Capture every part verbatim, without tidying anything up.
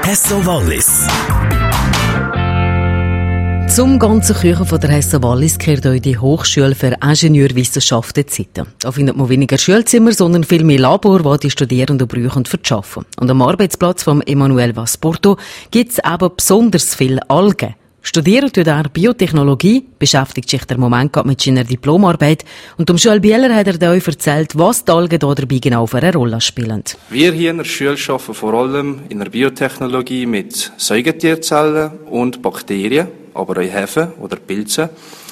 Hesso Wallis. Zum ganzen Küchen von der Hesso Wallis gehört euch die Hochschule für Ingenieurwissenschaften Zitten. Da findet man weniger Schulzimmer, sondern viel mehr Labor, wo die Studierenden brauchen für das Arbeiten. Und am Arbeitsplatz von Emanuel Vasporto gibt es eben besonders viele Algen. Studiert tut er Biotechnologie, beschäftigt sich der Moment gerade mit seiner Diplomarbeit. Und um Joel Bieler hat er euch erzählt, was die Algen hier dabei genau für eine Rolle spielen. Wir hier in der Schule arbeiten vor allem in der Biotechnologie mit Säugetierzellen und Bakterien, aber auch Hefen oder Pilze.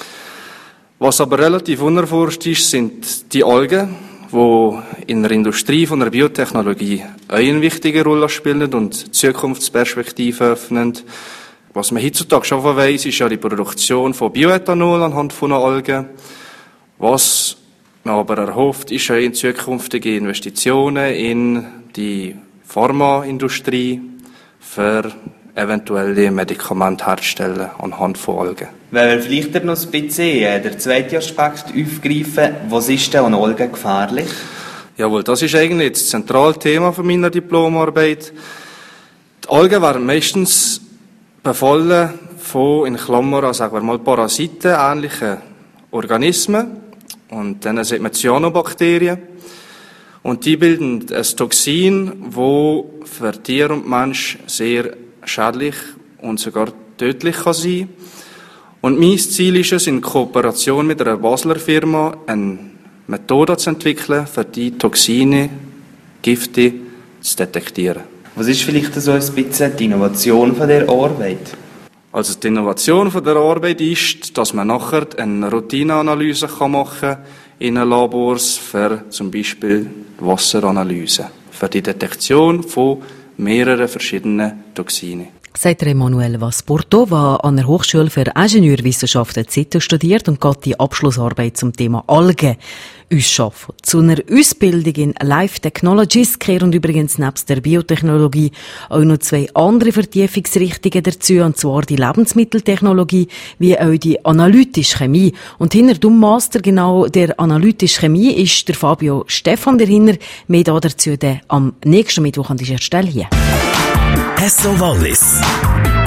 Was aber relativ unerforscht ist, sind die Algen, die in der Industrie von der Biotechnologie auch eine wichtige Rolle spielen und Zukunftsperspektiven öffnen. Was man heutzutage schon weiss, ist ja die Produktion von Bioethanol anhand von Algen. Was man aber erhofft, ist auch in zukünftige Investitionen in die Pharmaindustrie für eventuelle Medikamente herzustellen anhand von Algen. Wenn wir vielleicht noch ein bisschen den zweiten Aspekt aufgreifen, was ist denn an Algen gefährlich? Jawohl, das ist eigentlich das zentrale Thema von meiner Diplomarbeit. Die Algen werden meistens befallen von, in Klammern, sagen wir mal, Parasiten, ähnlichen Organismen. Und dann sieht man Cyanobakterien. Und die bilden ein Toxin, das für Tier und Mensch sehr schädlich und sogar tödlich kann sein. Und mein Ziel ist es, in Kooperation mit einer Basler Firma eine Methode zu entwickeln, für die Toxine, Gifte zu detektieren. Was ist vielleicht so ein bisschen die Innovation von der Arbeit? Also die Innovation von der Arbeit ist, dass man nachher eine Routineanalyse machen kann in einem Labor für zum Beispiel Wasseranalyse, für die Detektion von mehreren verschiedenen Toxinen. Sagt Emanuel Vasporto, der an der Hochschule für Ingenieurwissenschaften Zitten studiert und geht die Abschlussarbeit zum Thema Algen ausschaffen. Zu einer Ausbildung in Life Technologies kehren übrigens nebst der Biotechnologie auch noch zwei andere Vertiefungsrichtungen dazu, und zwar die Lebensmitteltechnologie wie auch die analytische Chemie. Und hinter dem Master genau der analytischen Chemie ist der Fabio Stefan dahinter. Mehr dazu dann am nächsten Mittwoch an dieser Stelle hier. Hesso Wallis.